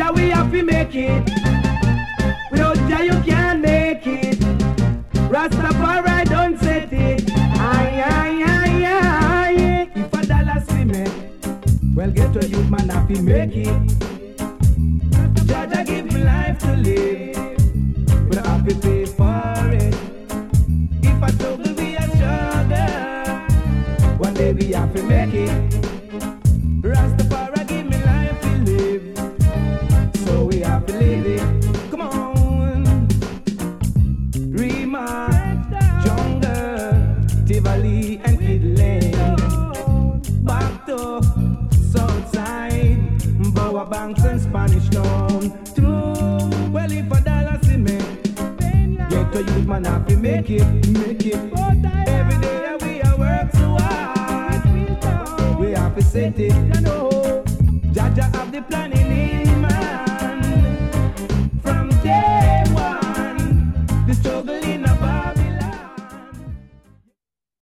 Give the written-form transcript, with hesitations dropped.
Jah we have to make it. Without Jah you can't make it. Rastafari don't set it. Aye, aye, aye, aye. If a dollar see me, well get to youth man have to make it. Jah give me life to live, but I have to pay for it. If I struggle be a struggle, one day we have to make it. Rastafari give me life to live, so we have to live it. Come on, Rima, Jungle, Tivoli and Kid Lane, back to Southside, Bower Banks and Spanish Town. True, well if a dollar see me, get to youth man have to make it, make it. Every day we are work so hard, we have to set it, you know.